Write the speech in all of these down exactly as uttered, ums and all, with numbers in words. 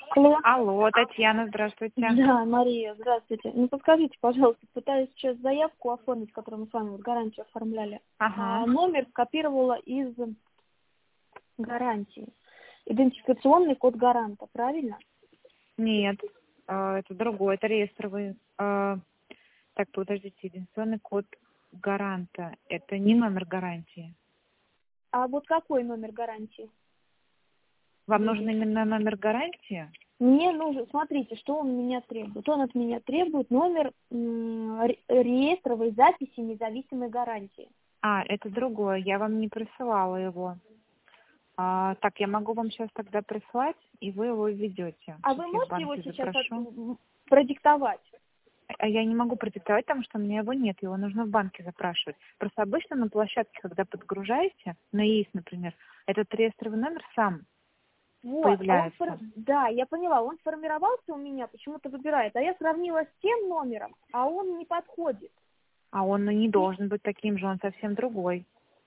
Алло. Алло, Татьяна, здравствуйте. Да, Мария, здравствуйте. Ну, подскажите, пожалуйста, пытаюсь сейчас заявку оформить, которую мы с вами вот гарантию оформляли. Ага. А номер скопировала из гарантии. Идентификационный код гаранта, правильно? Нет, а, это другой, это реестровый. А, Так, подождите, идентификационный код гаранта. Это не номер гарантии. А вот какой номер гарантии? Вам будет? нужен именно номер гарантии? Мне нужно, смотрите, что он меня требует. Он от меня требует номер м, ре- реестровой записи независимой гарантии. А, это другое, я вам не присылала его. А, так, я могу вам сейчас тогда прислать, и вы его введете. А Сейчас вы я в можете его банке сейчас от- запрошу. м, продиктовать? А я не могу продиктовать, потому что у меня его нет, его нужно в банке запрашивать. Просто обычно на площадке, когда подгружаете, на ЕИС, например, этот реестровый номер сам Вот, а он появляется. фор- да, я поняла, он сформировался у меня, почему-то выбирает, а я сравнила с тем номером, а он не подходит. А он ну, не должен быть таким же, он совсем другой.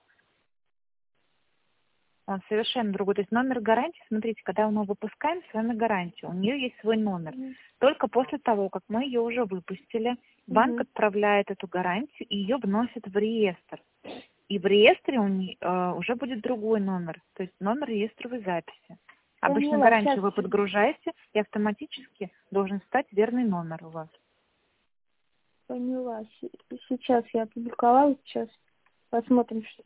Он совершенно другой. То есть номер гарантии, смотрите, когда мы выпускаем с вами гарантию, у нее есть свой номер. Мгм. Только после того, как мы ее уже выпустили, банк Мгм. отправляет эту гарантию и ее вносит в реестр. И в реестре у не- э, уже будет другой номер, то есть номер реестровой записи. Обычно Поняла, гарантию сейчас, вы подгружаете, и автоматически должен стать верный номер у вас. поняла, С- сейчас я опубликовала, сейчас посмотрим, что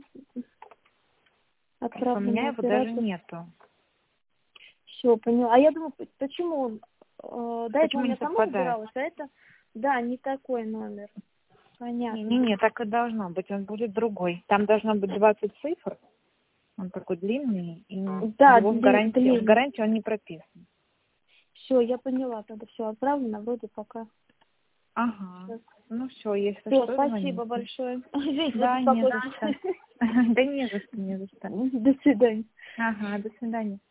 Просто у меня отправленный его даже оператор. нету. Все, поняла. А я думаю, п- почему он, э, до этого у Почему не меня сама совпадает? выбиралась, а это, да, не такой номер. Понятно. Не-не-не, так и должно быть, он будет другой. Там должно быть двадцать цифр, он такой длинный, и Да, его в дли- гарантии, в длинный. гарантии он не прописан. Все, я поняла, тогда все отправлено, вроде пока. Ага. Ну все, если Все, что, спасибо звоните. большое. Извините за Да, не за беспокойство. что. Да не за что, не за что. До свидания. Ага, до свидания.